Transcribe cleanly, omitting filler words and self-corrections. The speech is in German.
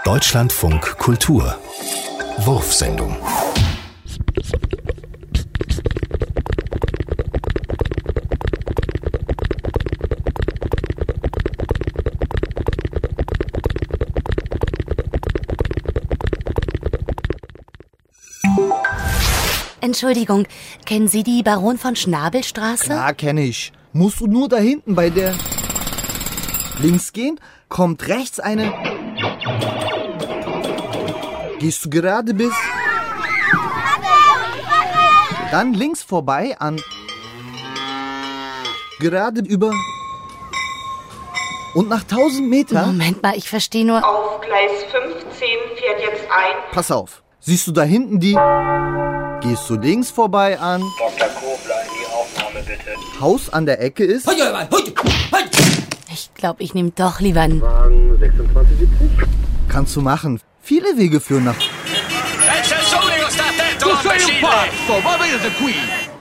Deutschlandfunk Kultur Wurfsendung. Entschuldigung, kennen Sie die Baron von Schnabelstraße? Klar, kenne ich. Musst du nur da hinten bei der... Links gehen, kommt rechts eine... Gehst du gerade bis... Dann links vorbei an... Gerade über... Und nach 1000 Metern... Moment mal, ich verstehe nur... Auf Gleis 15 fährt jetzt ein... Pass auf, siehst du da hinten die... Gehst du links vorbei an... Dr. Kobler, in die Aufnahme bitte. Haus an der Ecke ist... Ich glaube, ich nehme doch lieber einen... Wagen 2670. Kannst du machen. Viele Wege führen nach... C'è il sole, state attento, imbecille! Pazzo, ma vedi qui!